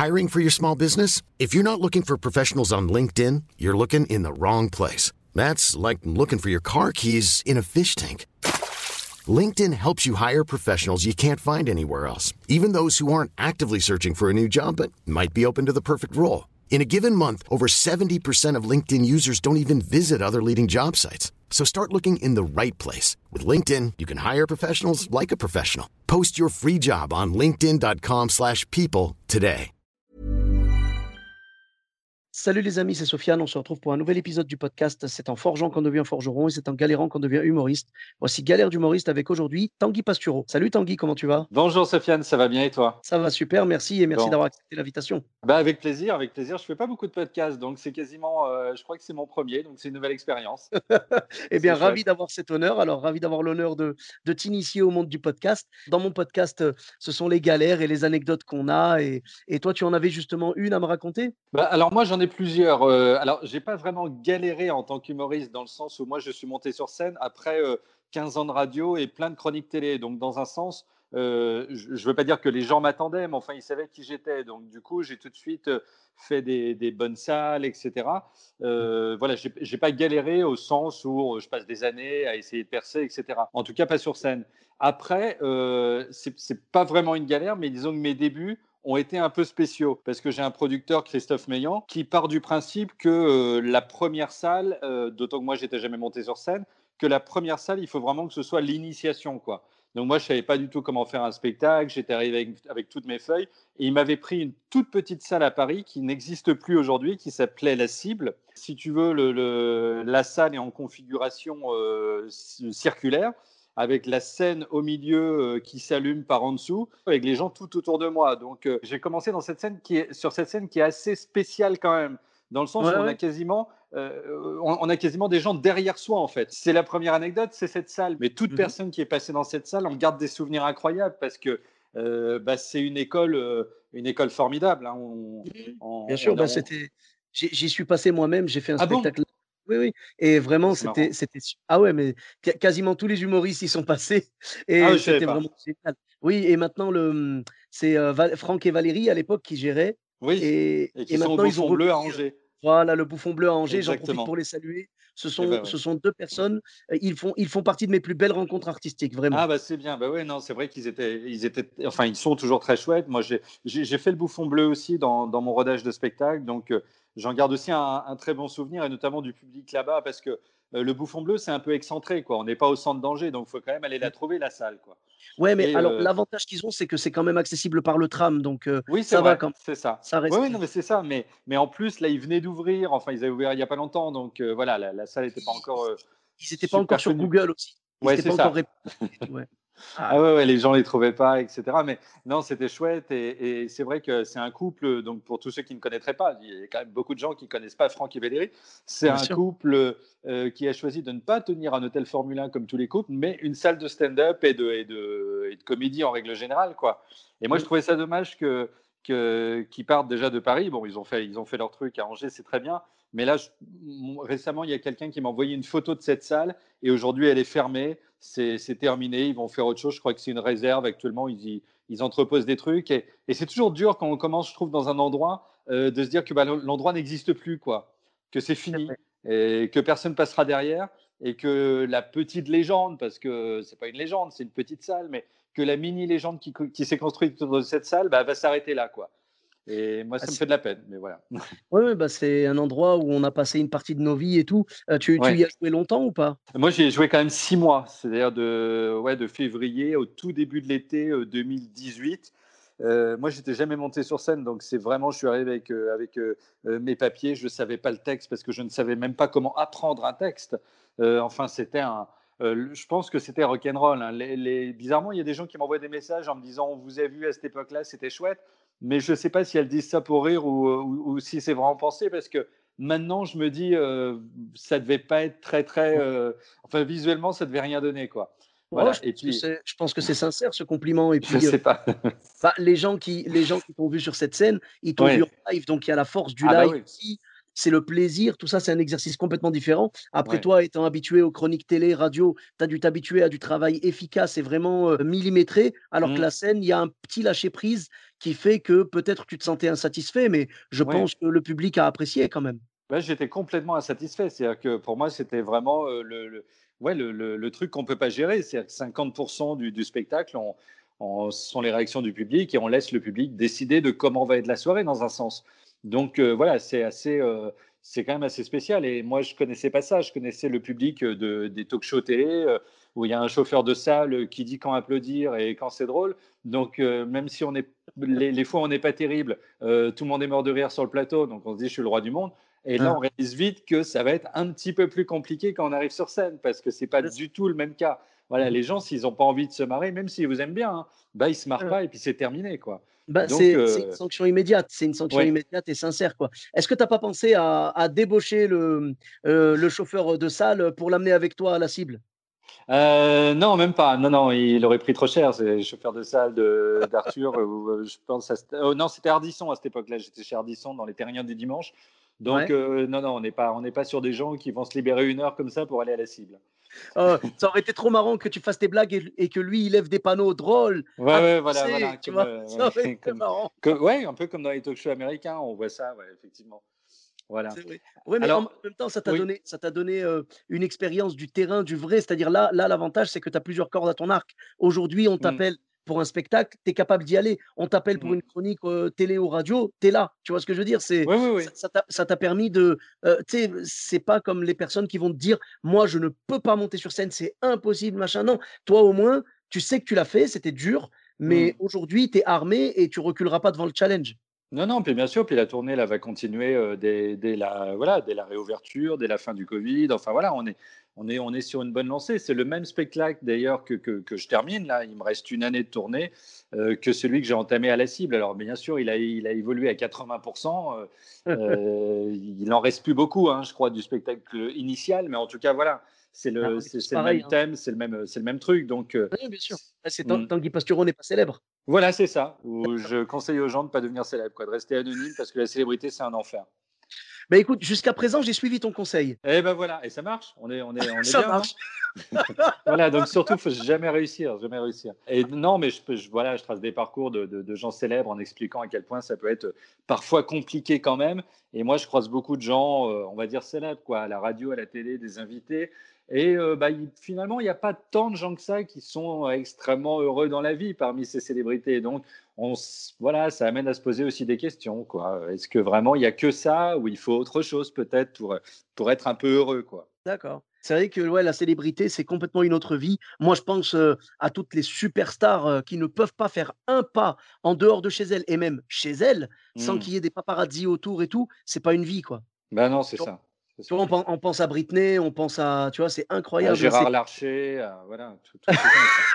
Hiring for your small business? If you're not looking for professionals on LinkedIn, you're looking in the wrong place. That's like looking for your car keys in a fish tank. LinkedIn helps you hire professionals you can't find anywhere else, even those who aren't actively searching for a new job but might be open to the perfect role. In a given month, over 70% of LinkedIn users don't even visit other leading job sites. So start looking in the right place. With LinkedIn, you can hire professionals like a professional. Post your free job on linkedin.com/people today. Salut les amis, c'est Sofiane. On se retrouve pour un nouvel épisode du podcast. C'est en forgeant qu'on devient forgeron et c'est en galérant qu'on devient humoriste. Voici Galère d'humoriste avec aujourd'hui Tanguy Pastureau. Salut Tanguy, comment tu vas? Bonjour Sofiane, ça va bien et toi? Ça va super, merci et merci Bon, d'avoir accepté l'invitation. avec plaisir, avec plaisir. Je fais pas beaucoup de podcasts, donc c'est quasiment, je crois que c'est mon premier, donc c'est une nouvelle expérience. Eh bien, C'est ravi chouette. d'avoir cet honneur. Alors, ravi d'avoir l'honneur de t'initier au monde du podcast. Dans mon podcast, ce sont les galères et les anecdotes qu'on a. Et toi, tu en avais justement une à me raconter? Alors moi j'en ai plusieurs. Alors j'ai pas vraiment galéré en tant qu'humoriste dans le sens où moi je suis monté sur scène après 15 ans de radio et plein de chroniques télé. Donc dans un sens, je veux pas dire que les gens m'attendaient, mais enfin ils savaient qui j'étais. Donc du coup j'ai tout de suite fait des bonnes salles, etc. Voilà, j'ai pas galéré au sens où je passe des années à essayer de percer, etc. En tout cas pas sur scène. Après, c'est pas vraiment une galère, mais disons que mes débuts ont été un peu spéciaux parce que j'ai un producteur, Christophe Meillan, qui part du principe que la première salle, d'autant que moi j'étais jamais monté sur scène, que la première salle, il faut vraiment que ce soit l'initiation, quoi. Donc moi je savais pas du tout comment faire un spectacle, j'étais arrivé avec toutes mes feuilles et il m'avait pris une toute petite salle à Paris qui n'existe plus aujourd'hui, qui s'appelait La Cible. Si tu veux, la salle est en configuration circulaire, avec la scène au milieu qui s'allume par en dessous, avec les gens tout autour de moi. Donc, j'ai commencé sur cette scène qui est assez spéciale quand même, dans le sens Ouais, où ouais. on a quasiment des gens derrière soi, en fait. C'est la première anecdote, c'est cette salle. Mais toute Mhm. personne qui est passée dans cette salle en garde des souvenirs incroyables parce que c'est une école formidable, hein. Mhm. Bien On- sûr, on a- bah, on- j'y suis passé moi-même, j'ai fait un Ah bon? spectacle. Oui, oui. Et Ah, vraiment, c'est marrant. ah ouais, mais quasiment tous les humoristes y sont passés Ah, et je savais c'était pas. vraiment génial. Oui, et maintenant, c'est Franck et Valérie à l'époque qui géraient Oui, et et qui sont au maintenant ils ont Bouffon Bleu à repris. Angers. Voilà, le Bouffon Bleu à Angers, j'en profite pour Exactement. les saluer. Ce Et sont ben ouais. ce sont 2 personnes, ils font partie de mes plus belles rencontres artistiques, vraiment. Ah bah c'est bien, bah ouais, non, c'est vrai enfin ils sont toujours très chouettes. Moi j'ai fait le Bouffon Bleu aussi dans mon rodage de spectacle, donc j'en garde aussi un très bon souvenir et notamment du public là-bas parce que le Bouffon Bleu c'est un peu excentré quoi. On n'est pas au centre d'Angers, donc il faut quand même aller la Mmh. trouver la salle quoi. Ouais, mais Et alors l'avantage qu'ils ont, c'est que c'est quand même accessible par le tram, donc oui c'est ça va vrai, quand même. c'est ça. Ça Oui reste, oui non mais c'est ça, mais en plus là ils venaient d'ouvrir, enfin ils avaient ouvert il y a pas longtemps, donc voilà la salle n'était pas encore ils étaient pas encore super sur connue. Google aussi. Ils Ouais étaient c'est pas encore ça. répertoriés et tout, ouais. Ah Ah, ouais, ouais, les gens les trouvaient pas, etc. Mais non, c'était chouette et c'est vrai que c'est un couple. Donc pour tous ceux qui ne connaîtraient pas, il y a quand même beaucoup de gens qui connaissent pas Franck et Valérie. C'est bien un sûr. couple qui a choisi de ne pas tenir un hôtel Formule 1 comme tous les couples, mais une salle de stand-up et de comédie en règle générale, quoi. Et moi, je Mmh. trouvais ça dommage qu'ils partent déjà de Paris. Bon, ils ont fait leur truc à Angers, c'est très bien. Mais là, récemment, il y a quelqu'un qui m'a envoyé une photo de cette salle et aujourd'hui, elle est fermée. C'est terminé. Ils vont faire autre chose. Je crois que c'est une réserve. Actuellement, ils entreposent des trucs. Et c'est toujours dur quand on commence, je trouve, dans un endroit, de se dire que l'endroit n'existe plus, quoi. Que c'est C'est fini vrai. et que personne passera derrière. Et que la petite légende, parce que c'est pas une légende, c'est une petite salle, mais que la mini légende qui s'est construite autour de cette salle va s'arrêter là, quoi. Et moi, Ah, ça me fait de la peine, mais voilà. ouais, ouais, bah, c'est un endroit où on a passé une partie de nos vies et tout. Tu Ouais. y as joué longtemps ou pas? Moi, j'ai joué quand même 6 mois, c'est-à-dire de février au tout début de l'été 2018. Moi, j'étais jamais monté sur scène, donc c'est vraiment, je suis arrivé avec mes papiers, je ne savais pas le texte parce que je ne savais même pas comment apprendre un texte. Enfin, je pense que c'était rock'n'roll, hein. Bizarrement, il y a des gens qui m'envoient des messages en me disant, on vous a vu à cette époque-là, c'était chouette, mais je ne sais pas si elles disent ça pour rire ou si c'est vraiment pensé parce que maintenant, je me dis, ça devait pas être très, très. Enfin, visuellement, ça devait rien donner, quoi. Oh, Voilà. Et puis, je pense que c'est sincère ce compliment et je puis, sais pas. bah, les gens qui t'ont vu sur cette scène, ils t'ont vu Oui. en live, donc il y a la force du Ah bah live oui. aussi c'est le plaisir, tout ça, c'est un exercice complètement différent. Après, Ouais. toi, étant habitué aux chroniques télé, radio, tu as dû t'habituer à du travail efficace et vraiment millimétré, alors que Mmh. la scène, il y a un petit lâcher-prise qui fait que peut-être tu te sentais insatisfait, mais je Ouais. pense que le public a apprécié quand même. Ouais, j'étais complètement insatisfait. C'est-à-dire que pour moi, c'était vraiment, ouais, le truc qu'on peut pas gérer. C'est-à-dire que 50 du spectacle, sont les réactions du public et on laisse le public décider de comment va être la soirée dans un sens. Donc, voilà, c'est quand même assez spécial et moi, je connaissais pas ça. Je connaissais le public, des talk-shows télé, où il y a un chauffeur de salle, qui dit quand applaudir et quand c'est drôle. Donc, même si on est les fois où on n'est pas terrible, tout le monde est mort de rire sur le plateau, donc on se dit: «Je suis le roi du monde». Et là, on Hein, réalise vite que ça va être un petit peu plus compliqué quand on arrive sur scène, parce que c'est pas c'est ça. du tout le même cas. Voilà, Mhm. les gens, s'ils n'ont pas envie de se marrer, même s'ils vous aiment bien, hein, bah, ils se marrent Ouais. pas et puis c'est terminé, quoi. Bah, Donc, c'est une sanction immédiate, c'est une sanction ouais. immédiate et sincère, quoi. Est-ce que tu as pas pensé à débaucher le chauffeur de salle pour l'amener avec toi à la cible? Non, même pas. Non, non, il aurait pris trop cher. C'est le chauffeur de salle d'Arthur, je pense à non, c'était Ardisson à cette époque-là. J'étais chez Ardisson dans les Terriens du dimanche. Donc, Ouais. non, non, on n'est pas sur des gens qui vont se libérer 1 heure comme ça pour aller à la cible. Ça aurait été trop marrant que tu fasses tes blagues et que lui, il lève des panneaux drôles Ouais, à ouais, voilà, dénoncer, voilà, tu comme, vois? Ça aurait ouais, été marrant. ouais, un peu comme dans les talk-shows américains, on voit ça, ouais, effectivement. Voilà. C'est vrai. Ouais, mais en Alors, même temps, oui, ça t'a donné, une expérience du terrain, du vrai. C'est-à-dire là, l'avantage, c'est que tu as plusieurs cordes à ton arc. Aujourd'hui, on mmh, t'appelle pour un spectacle, tu es capable d'y aller. On t'appelle pour mmh. une chronique, télé ou radio, tu es là. Tu vois ce que je veux dire? C'est Oui, oui, ça oui. ça t'a permis de, tu sais, c'est pas comme les personnes qui vont te dire: «Moi, je ne peux pas monter sur scène, c'est impossible, machin». Non, toi, au moins, tu sais que tu l'as fait, c'était dur, Mmh. mais aujourd'hui, tu es armé et tu reculeras pas devant le challenge. Non, non, puis bien sûr, puis la tournée là va continuer, dès la réouverture, dès la fin du Covid. Enfin voilà, on est sur une bonne lancée. C'est le même spectacle d'ailleurs que je termine là. Il me reste une année de tournée, que celui que j'ai entamé à la cible. Alors bien sûr, il a évolué à 80. Il en reste plus beaucoup, hein, je crois, du spectacle initial, mais en tout cas voilà, c'est Ah, le on est c'est tous c'est le pareils, même hein. thème, c'est le même truc. Donc, Oui, bien sûr. Ah, c'est mmh. Tanguy Pastureau n'est pas célèbre. Voilà, c'est ça, où je conseille aux gens de ne pas devenir célèbre, quoi, de rester anonyme parce que la célébrité, c'est un enfer. Bah, écoute, jusqu'à présent, j'ai suivi ton conseil. Et ben voilà, et ça marche, on est Ça bien, hein. marche. Voilà, donc surtout, faut jamais réussir, jamais réussir. Et non, mais voilà, je trace des parcours de gens célèbres en expliquant à quel point ça peut être, parfois compliqué quand même. Et moi, je croise beaucoup de gens, on va dire célèbres, quoi, à la radio, à la télé, des invités. Et bah, finalement, il n'y a pas tant de gens que ça qui sont extrêmement heureux dans la vie parmi ces célébrités. Donc, voilà, ça amène à se poser aussi des questions, quoi. Est-ce que vraiment il y a que ça ou il faut autre chose peut-être pour être un peu heureux, quoi? D'accord. C'est vrai que, ouais, la célébrité, c'est complètement une autre vie. Moi, je pense, à toutes les superstars, qui ne peuvent pas faire un pas en dehors de chez elles et même chez elles, sans Mmh. qu'il y ait des paparazzis autour et tout, c'est pas une vie, quoi. Bah, non, c'est Tu vois? ça, c'est Tu ça. vois, on pense à Britney, on pense à tu vois, c'est À incroyable, Gérard c'est Larcher, voilà, tous ces gens, quoi.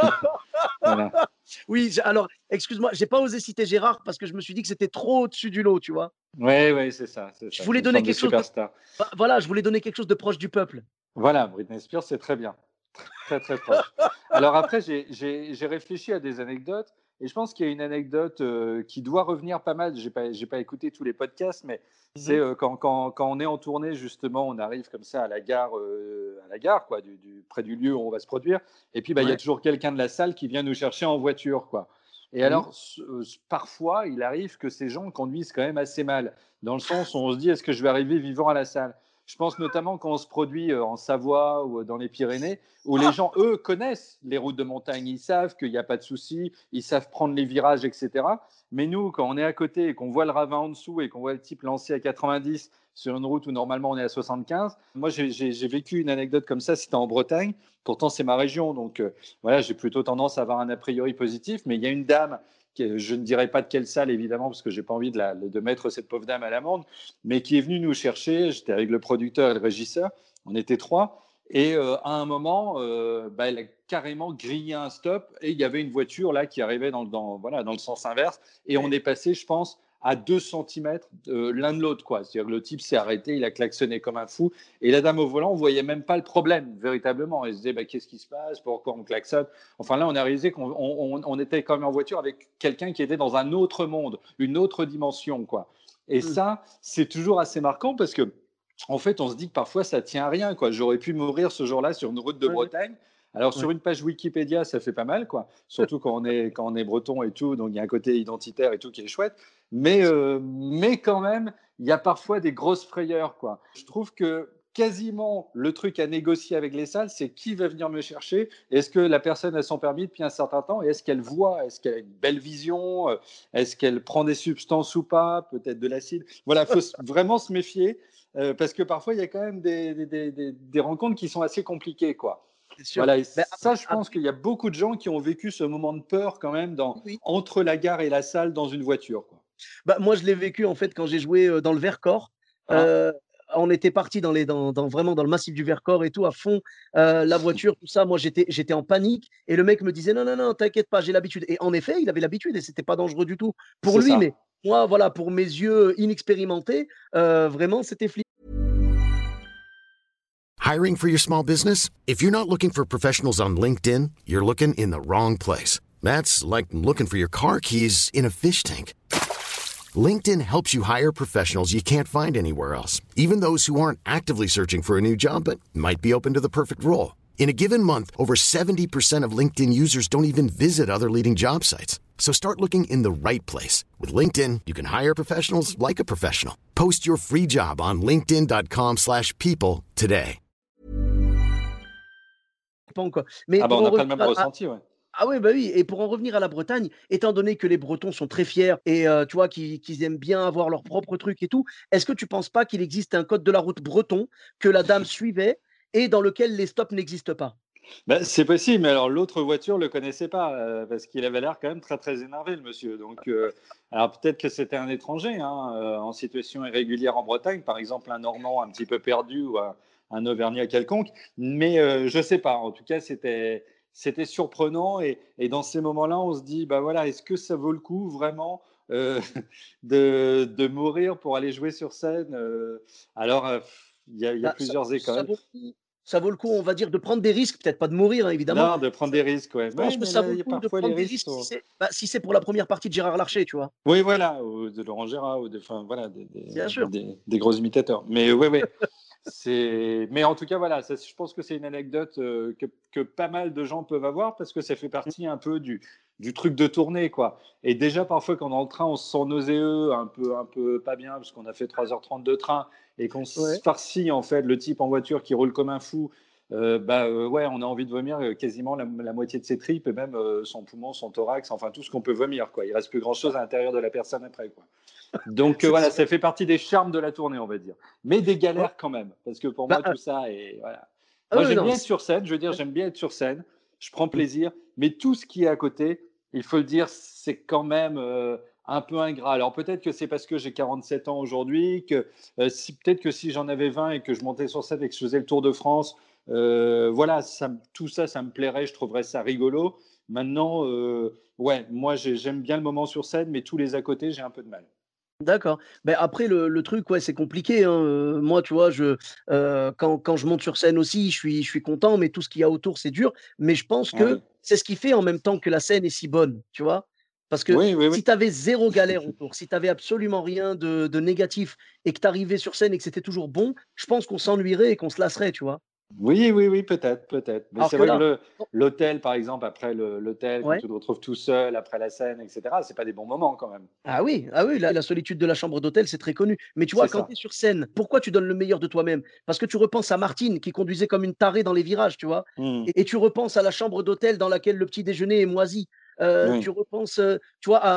Voilà. oui, alors, excuse-moi, j'ai pas osé citer Gérard parce que je me suis dit que c'était trop au-dessus du lot, tu vois? Ouais, ouais, c'est ça, c'est Je ça. voulais C'est une donner forme de quelque chose de superstar. voilà, je voulais donner quelque chose de proche du peuple. Voilà, Britney Spears, c'est très bien. Très, très proche. Alors après, j'ai réfléchi à des anecdotes et je pense qu'il y a une anecdote, qui doit revenir pas mal. J'ai pas écouté tous les podcasts, mais Mmh c'est, mh. quand on est en tournée, justement, on arrive comme ça à la gare, quoi, près du lieu où on va se produire et puis, bah, il y a Ouais. toujours quelqu'un de la salle qui vient nous chercher en voiture, quoi. Et Oui. alors, parfois, il arrive que ces gens conduisent quand même assez mal, dans le sens où on se dit: «Est-ce que je vais arriver vivant à la salle?» Je pense notamment quand on se produit, en Savoie ou dans les Pyrénées, où les gens, eux, connaissent les routes de montagne. Ils savent qu'il n'y a pas de souci, ils savent prendre les virages, etc. Mais nous, quand on est à côté et qu'on voit le ravin en dessous et qu'on voit le type lancer à 90 sur une route où normalement on est à 75, moi j'ai vécu une anecdote comme ça, c'était en Bretagne. Pourtant, c'est ma région, donc voilà, j'ai plutôt tendance à avoir un a priori positif. Mais il y a une dame, je ne dirais pas de quelle salle évidemment, parce que j'ai pas envie de mettre cette pauvre dame à l'amende, mais qui est venue nous chercher. J'étais avec le producteur et le régisseur, on était trois. Et à un moment, bah, elle a carrément grillé un stop et il y avait une voiture là qui arrivait voilà, dans le sens inverse. Et on est passé, je pense, à 2 centimètres l'un de l'autre, quoi. C'est-à-dire que le type s'est arrêté, il a klaxonné comme un fou. Et la dame au volant, on ne voyait même pas le problème, véritablement. Elle se disait, qu'est-ce qui se passe? Pourquoi on klaxonne? Enfin, là, on a réalisé qu'on était quand même en voiture avec quelqu'un qui était dans un autre monde, une autre dimension, quoi. Et ça, c'est toujours assez marquant parce que, en fait, on se dit que parfois, ça tient à rien, quoi. J'aurais pu mourir ce jour-là sur une route de Bretagne. Alors, sur une page Wikipédia, ça fait pas mal, quoi. Surtout quand on est breton et tout, donc il y a un côté identitaire et tout qui est chouette. Mais quand même, il y a parfois des grosses frayeurs, quoi. Je trouve que quasiment le truc à négocier avec les salles, c'est qui va venir me chercher. Est-ce que la personne a son permis depuis un certain temps et est-ce qu'elle voit? Est-ce qu'elle a une belle vision? Est-ce qu'elle prend des substances ou pas? Peut-être de l'acide. Voilà, il faut vraiment se méfier parce que parfois, il y a quand même des rencontres qui sont assez compliquées, quoi. Voilà, et ça, je pense qu'il y a beaucoup de gens qui ont vécu ce moment de peur quand même entre la gare et la salle dans une voiture, quoi. Moi, je l'ai vécu en fait quand j'ai joué dans le Vercors. On était parti vraiment dans le massif du Vercors et tout, à fond, la voiture, tout ça. Moi, j'étais en panique et le mec me disait non, non, non, t'inquiète pas, j'ai l'habitude. Et en effet, il avait l'habitude et c'était pas dangereux du tout pour lui. Mais moi, voilà, pour mes yeux inexpérimentés, vraiment, c'était flippant. Hiring for your small business? If you're not looking for professionals on LinkedIn, you're looking in the wrong place. That's like looking for your car keys in a fish tank. LinkedIn helps you hire professionals you can't find anywhere else, even those who aren't actively searching for a new job but might be open to the perfect role. In a given month, over 70% of LinkedIn users don't even visit other leading job sites. So start looking in the right place. With LinkedIn, you can hire professionals like a professional. Post your free job on linkedin.com/people today. Mais on n'a pas le même ressenti, ouais. Ah oui, oui. Et pour en revenir à la Bretagne, étant donné que les Bretons sont très fiers et tu vois, qu'ils aiment bien avoir leur propre truc et tout, est-ce que tu ne penses pas qu'il existe un code de la route breton que la dame suivait et dans lequel les stops n'existent pas? C'est possible, mais alors l'autre voiture ne le connaissait pas parce qu'il avait l'air quand même très, très énervé, le monsieur. Donc, alors peut-être que c'était un étranger en situation irrégulière en Bretagne, par exemple un Normand un petit peu perdu ou un Auvergnat quelconque, mais je ne sais pas. En tout cas, c'était surprenant et dans ces moments-là, on se dit, voilà, est-ce que ça vaut le coup vraiment de mourir pour aller jouer sur scène Alors, il y a plusieurs écoles. Ça vaut le coup, on va dire, de prendre des risques, peut-être pas de mourir, évidemment. Non, de prendre des risques, ouais. Je pense que ça vaut le coup de prendre des risques si c'est pour la première partie de Gérard Larcher, tu vois. Oui, voilà, ou de Laurent Gérard, ou voilà, Bien sûr. des gros imitateurs. Mais oui. Mais en tout cas, voilà, je pense que c'est une anecdote que pas mal de gens peuvent avoir parce que ça fait partie un peu du truc de tournée, quoi. Et déjà, parfois, quand on est dans le train, on se sent nauséeux, un peu pas bien parce qu'on a fait 3h30 de train et qu'on se farcit, en fait, le type en voiture qui roule comme un fou. Ouais, on a envie de vomir quasiment la moitié de ses tripes et même son poumon, son thorax, enfin tout ce qu'on peut vomir, quoi. Il reste plus grand-chose à l'intérieur de la personne après, quoi. Donc voilà, ça fait partie des charmes de la tournée, on va dire. Mais des galères quand même, parce que pour moi, tout ça est... Voilà. Moi, j'aime bien être sur scène, j'aime bien être sur scène, je prends plaisir, mais tout ce qui est à côté, il faut le dire, c'est quand même un peu ingrat. Alors peut-être que c'est parce que j'ai 47 ans aujourd'hui, que peut-être que si j'en avais 20 et que je montais sur scène et que je faisais le Tour de France, voilà, tout ça, ça me plairait, je trouverais ça rigolo. Maintenant, ouais, moi, j'aime bien le moment sur scène, mais tous les à côté, j'ai un peu de mal. D'accord. Après le truc, ouais, c'est compliqué, hein, moi, tu vois, quand je monte sur scène aussi, je suis content, mais tout ce qu'il y a autour, c'est dur. Mais je pense que c'est ce qui fait en même temps que la scène est si bonne, tu vois? Parce que si tu avais 0 galère autour, si tu avais absolument rien de négatif et que tu arrivais sur scène et que c'était toujours bon, je pense qu'on s'ennuierait et qu'on se lasserait, tu vois? Oui, peut-être. Mais Alors c'est que vrai là que l'hôtel, par exemple, après l'hôtel, quand ouais. tu te retrouves tout seul, après la scène, etc., c'est pas des bons moments quand même. Ah oui, la solitude de la chambre d'hôtel, c'est très connu. Mais tu C'est vois, quand tu ça. es sur scène, pourquoi tu donnes le meilleur de toi-même? Parce que tu repenses à Martine qui conduisait comme une tarée dans les virages, tu vois? Mmh. Et tu repenses à la chambre d'hôtel dans laquelle le petit déjeuner est moisi. Tu Oui. repenses, tu vois,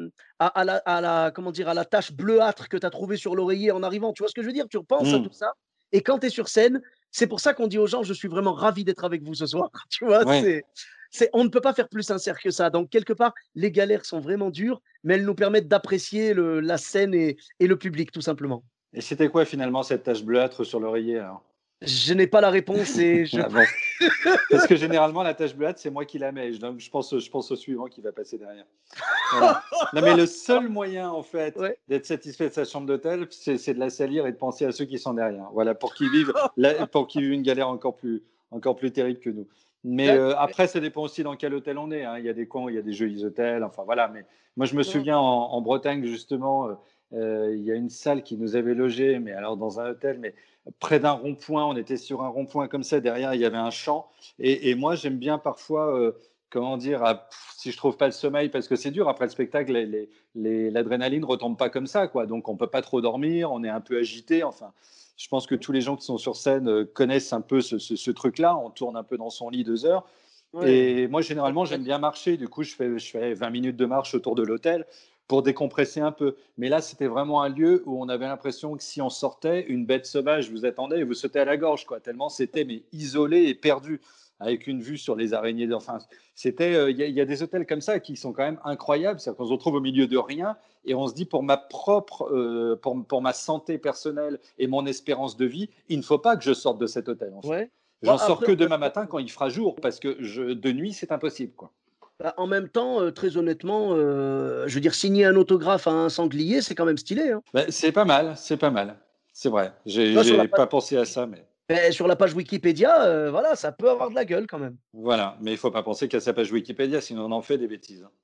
comment dire? À la tache bleuâtre que tu as trouvée sur l'oreiller en arrivant. Tu vois ce que je veux dire? Tu repenses à Mmh. tout ça et quand tu es sur scène, c'est pour ça qu'on dit aux gens: «Je suis vraiment ravi d'être avec vous ce soir». Tu vois? Ouais. On ne peut pas faire plus sincère que ça. Donc quelque part, les galères sont vraiment dures, mais elles nous permettent d'apprécier la scène et le public, tout simplement. Et c'était quoi finalement cette tache bleuâtre sur l'oreiller alors? Je n'ai pas la réponse et Ah bon. Parce que généralement, la tache bleuâtre, c'est moi qui la mets. Donc, je pense au suivant qui va passer derrière. Voilà. Non, mais le seul moyen, en fait, Ouais. d'être satisfait de sa chambre d'hôtel, c'est de la salir et de penser à ceux qui sont derrière. Voilà, pour qu'ils vivent une galère encore plus terrible que nous. Mais D'accord, ouais. après, ça dépend aussi dans quel hôtel on est, hein. Il y a des coins où il y a des jolis hôtels. Enfin, voilà. Mais moi, je me Non, souviens en Bretagne, justement, il y a une salle qui nous avait logés, mais alors dans un hôtel, mais près d'un rond-point. On était sur un rond-point comme ça. Derrière, il y avait un champ. Et moi, j'aime bien parfois, comment dire, si je trouve pas le sommeil, parce que c'est dur après le spectacle, l'adrénaline retombe pas comme ça, quoi. Donc, on peut pas trop dormir, on est un peu agité. Enfin, je pense que tous les gens qui sont sur scène connaissent un peu ce truc-là. On tourne un peu dans son lit 2 heures. ouais. Et moi, généralement, j'aime bien marcher. Du coup, je fais 20 minutes de marche autour de l'hôtel pour décompresser un peu. Mais là, c'était vraiment un lieu où on avait l'impression que si on sortait, une bête sauvage vous attendait et vous sautait à la gorge, quoi. Tellement c'était mais isolé et perdu, avec une vue sur les araignées. Enfin, il y a des hôtels comme ça qui sont quand même incroyables. C'est-à-dire qu'on se retrouve au milieu de rien et on se dit pour ma santé personnelle et mon espérance de vie, il ne faut pas que je sorte de cet hôtel, en fait. Ouais. Bon, J'en sors après, que demain matin quand il fera jour, parce que de nuit, c'est impossible, quoi. en même temps, très honnêtement, je veux dire signer un autographe à un sanglier, c'est quand même stylé, hein. Ben, c'est pas mal, c'est pas mal. C'est vrai. Tu J'ai vois, j'ai pas pensé à ça, mais sur la page Wikipédia, voilà, ça peut avoir de la gueule quand même. voilà. Mais il faut pas penser qu'à sa page Wikipédia, sinon on en fait des bêtises, hein.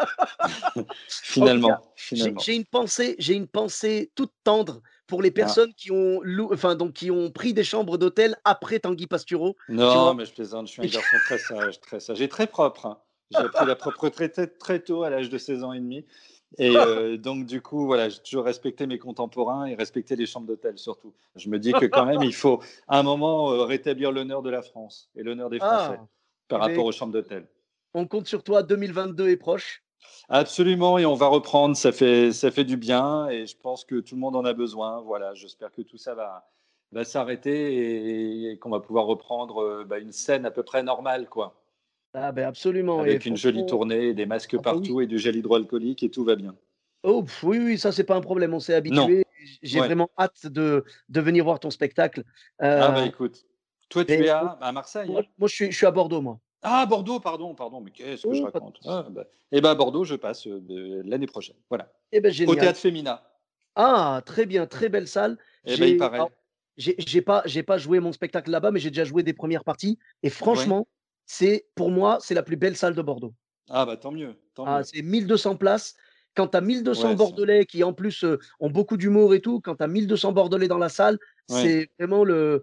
En tout cas, Finalement, j'ai finalement. j'ai une pensée toute tendre pour les Ah. personnes qui ont pris des chambres d'hôtel après Tanguy Pastureau, tu Non, vois? mais je plaisante. Je suis un garçon très sage, très sage et très propre, hein. J'ai appris la propreté très, très tôt, à l'âge de 16 ans et demi. Et donc, du coup, voilà, j'ai toujours respecté mes contemporains et respecté les chambres d'hôtel, surtout. Je me dis que quand même, il faut, à un moment, rétablir l'honneur de la France et l'honneur des Français Ah! par Eh beh, rapport aux écoute, chambres d'hôtel. on compte sur toi, 2022 est proche. Absolument, et on va reprendre, ça fait du bien et je pense que tout le monde en a besoin. Voilà, j'espère que tout ça va s'arrêter et qu'on va pouvoir reprendre une scène à peu près normale, quoi, Ah beh, absolument et avec une jolie franchement tournée, des masques ah bah, oui. partout et du gel hydroalcoolique et tout va bien. Oh oui, oui, ça c'est pas un problème, on s'est Non, habitués. J'ai ouais. vraiment hâte de venir voir ton spectacle. Ah bah Heu, écoute, toi tu es beh, à Marseille, hein? moi je suis à Bordeaux, moi. Ah Bordeaux, pardon, pardon, mais qu'est-ce que je Oh, pas de raconte? souci. Ah bah, et bah à Bordeaux, je passe l'année prochaine. Voilà. Eh beh, Au génial. théâtre Femina. Ah, très bien, très belle salle. Eh ben il paraît. J'ai pas joué mon spectacle là-bas, mais j'ai déjà joué des premières parties et Oui. franchement, pour moi, c'est la plus belle salle de Bordeaux. Ah bah tant mieux, tant Ah, mieux. c'est 1 200 places. Quand tu as 1 200 Ouais, c'est bordelais qui en plus, ont beaucoup d'humour et tout, quand tu as 1 200 bordelais dans la salle, ouais. c'est vraiment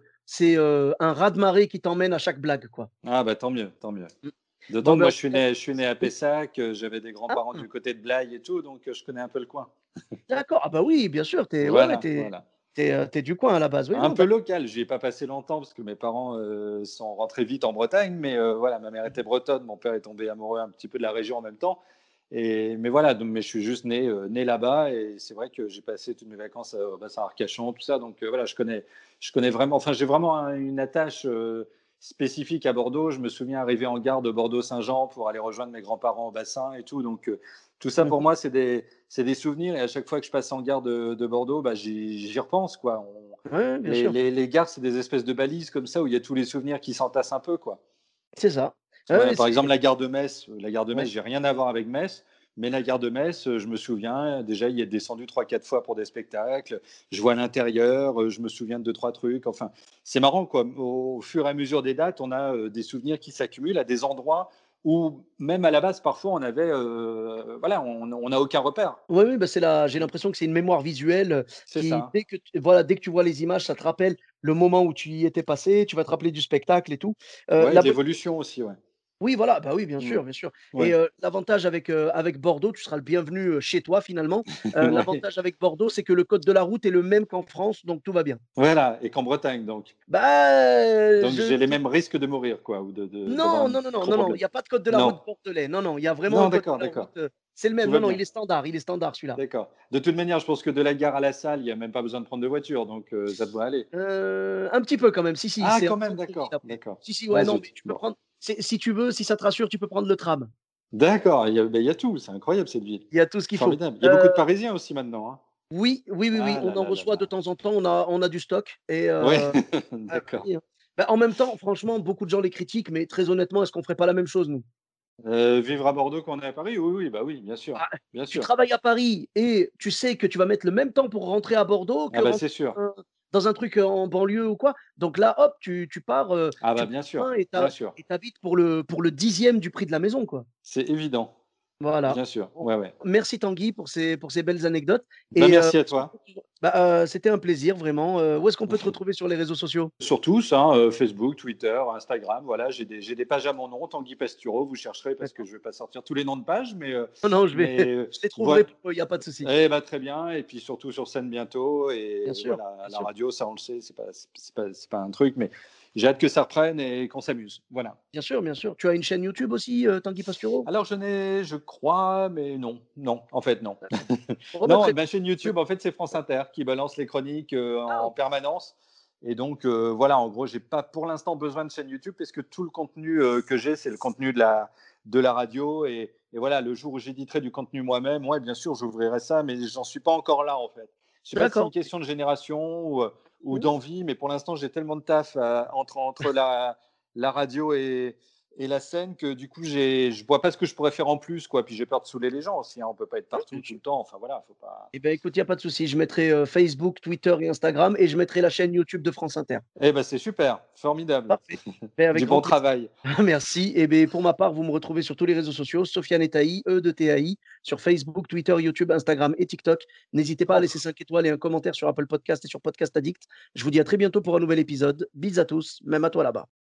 un raz-de-marée qui t'emmène à chaque blague, quoi. Ah bah tant mieux, tant mieux. Mmh. D'autant Bon, que ben, moi en tout cas je suis né à oui. Pessac, j'avais des Ah! grands-parents du côté de Blaye et tout, donc je connais un peu le coin. D'accord. Ah bah oui, bien sûr, tu ouais, ouais, Voilà, tu voilà. es du coin à la base. Oui, Un non, peu d'accord. local, j'y ai pas passé longtemps parce que mes parents, sont rentrés vite en Bretagne, mais voilà, ma mère était bretonne, mon père est tombé amoureux un petit peu de la région en même temps mais voilà, donc mais je suis juste né là-bas et c'est vrai que j'ai passé toutes mes vacances, au bassin Arcachon, tout ça, donc voilà, je connais vraiment, enfin, j'ai vraiment une attache, spécifique à Bordeaux. Je me souviens arriver en gare de Bordeaux-Saint-Jean pour aller rejoindre mes grands-parents au bassin et tout, donc tout ça pour Mmh. moi, c'est des souvenirs et à chaque fois que je passe en gare de Bordeaux, bah, j'y repense, quoi. Ouais, bien Les, sûr. les, les gares, c'est des espèces de balises comme ça où il y a tous les souvenirs qui s'entassent un peu, quoi. C'est ça. Ouais, Voilà, ouais, par exemple, c'est la gare de Metz, ouais. j'ai rien à voir avec Metz, mais la gare de Metz, je me souviens, déjà, il y est descendu 3 4 fois pour des spectacles. Je vois l'intérieur, je me souviens de 2 3 trucs. Enfin, c'est marrant, quoi. Au fur et à mesure des dates, on a des souvenirs qui s'accumulent à des endroits où, même à la base, parfois, on avait, voilà, on n'a aucun repère. Oui, oui, bah, j'ai l'impression que c'est une mémoire visuelle, C'est qui ça. dès que tu vois les images, ça te rappelle le moment où tu y étais passé, tu vas te rappeler du spectacle et tout. Ouais, La de bonne l'évolution aussi, ouais. Oui, voilà, bah, oui, bien Mm. sûr, bien sûr et Ouais. l'avantage avec Bordeaux, tu seras le bienvenu, chez toi finalement. Ouais. L'avantage avec Bordeaux, c'est que le code de la route est le même qu'en France, donc tout va bien. Voilà, et qu'en Bretagne, donc. Bah, Donc j'ai les mêmes risques de mourir, quoi, ou d'avoir non, un non, non, non, gros non, non, il problème. y a pas de code de la route Non, bordelais. Non, non, il y a vraiment un non, code de d'accord, la route, d'accord, c'est le même. tout Non, va non, bien, il est standard celui-là. d'accord. De toute manière, je pense que de la gare à la salle, il y a même pas besoin de prendre de voiture, donc ça devrait aller. Un petit peu quand même, si, si, Ah c'est en quand même, centre-ville d'accord, après. d'accord. Si, si, Ah ouais, non, mais zut, tu peux bon. prendre si tu veux, si ça te rassure, tu peux prendre le tram. D'accord, il y a tout, c'est incroyable cette ville. Il y a tout ce qu'il faut. Formidable. Il y a beaucoup de Parisiens aussi maintenant, hein? Oui, oui, oui, oui, Ah on là en là là reçoit de là. temps en temps, on a du stock et Ouais, ah bah d'accord. oui, hein. Bah, en même temps, franchement, beaucoup de gens les critiquent, mais très honnêtement, est-ce qu'on ferait pas la même chose, nous? Vivre à Bordeaux quand on est à Paris? Oui, oui, bah oui, bien sûr, Ah, bien tu sûr. travailles à Paris et tu sais que tu vas mettre le même temps pour rentrer à Bordeaux Ah que bah, rentrer c'est sûr. dans un truc, en banlieue ou quoi. Donc là, hop, tu pars, Ah bah, tu prends bien le sûr, train bien sûr. et tu habites pour le 10e du prix de la maison, quoi. C'est évident, Voilà. bien sûr. Bon, Ouais, ouais. merci Tanguy pour ces belles anecdotes Bah, et merci où à est-ce qu'on toi. peut c'était un plaisir vraiment, où est-ce qu'on peut te retrouver sur les réseaux sociaux? Sur tous, hein, Facebook, Twitter, Instagram, voilà, j'ai des pages à mon nom, Tanguy Pastureau, vous chercherez parce que D'accord. je vais pas sortir tous les noms de pages, Non, non, mais je les trouverai voi pour eux, il y a pas de souci. eh bah, très bien et puis surtout sur scène bientôt Bien et sûr, voilà, à bien la sûr. radio, ça on le sait, c'est pas un truc, mais j'ai hâte que ça reprenne et qu'on s'amuse, voilà. Bien sûr, bien sûr. Tu as une chaîne YouTube aussi, Tanguy Pastureau? Alors je crois, mais non, non, en fait non. D'accord. Bon, bah, Non, très ma chaîne bien. YouTube, en fait, c'est France Inter qui balance les chroniques, Ah en OK. permanence et donc voilà, en gros, j'ai pas pour l'instant besoin de chaîne YouTube parce que tout le contenu, que j'ai, c'est le contenu de la radio et voilà, le jour où j'éditerai du contenu moi-même, ouais, bien sûr, j'ouvrirai ça, mais j'en suis pas encore là, en fait. Je sais pas si c'est une D'accord. question de génération ou Mmh. d'envie, mais pour l'instant, j'ai tellement de taf, entre la radio et la scène que du coup, je vois pas ce que je pourrais faire en plus, quoi. Puis j'ai peur de saouler les gens aussi, hein. On peut pas être Ouais, partout bien tout sûr. le temps. Enfin voilà, faut pas. Eh ben, écoute, il y a pas de souci. Je mettrai, Facebook, Twitter et Instagram et je mettrai la chaîne YouTube de France Inter. Eh ben c'est super, formidable. Parfait. Beh, avec Du grand bon plaisir. travail. Merci et beh, pour ma part, vous me retrouvez sur tous les réseaux sociaux, Sofiane et Taï, E de TAI, sur Facebook, Twitter, YouTube, Instagram et TikTok. N'hésitez pas à laisser 5 étoiles et un commentaire sur Apple Podcast et sur Podcast Addict. Je vous dis à très bientôt pour un nouvel épisode. Bis à tous, même à toi là-bas.